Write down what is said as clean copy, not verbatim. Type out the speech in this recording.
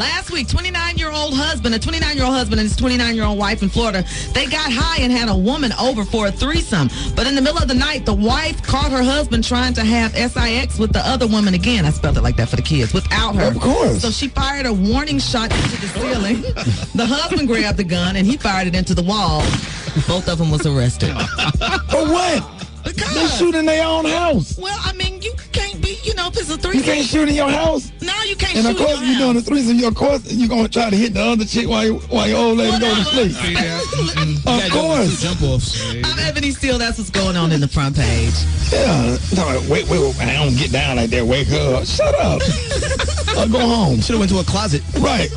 last week, 29-year-old husband and his 29-year-old wife in Florida, they got high and had a woman over for a threesome. But in the middle of the night, the wife caught her husband trying to have sex with the other woman again. I spelled it like that for the kids, without her. Of course. So she fired a warning shot into the ceiling. The husband grabbed the gun and he fired it into the wall. Both of them was arrested. For what? Because they shoot in their own house. Well, I mean, you can't be, if it's a threesome. You can't shoot in your house? No, you can't shoot in your house. And of course, you're doing a threesome. Of course, you're going to try to hit the other chick while your old lady go to sleep. Of course. Jump offs. I'm Ebony Steele. That's what's going on in the front page. Yeah. No, wait. I don't get down like that. Wake her up. Shut up. Go home. Should have went to a closet. Right.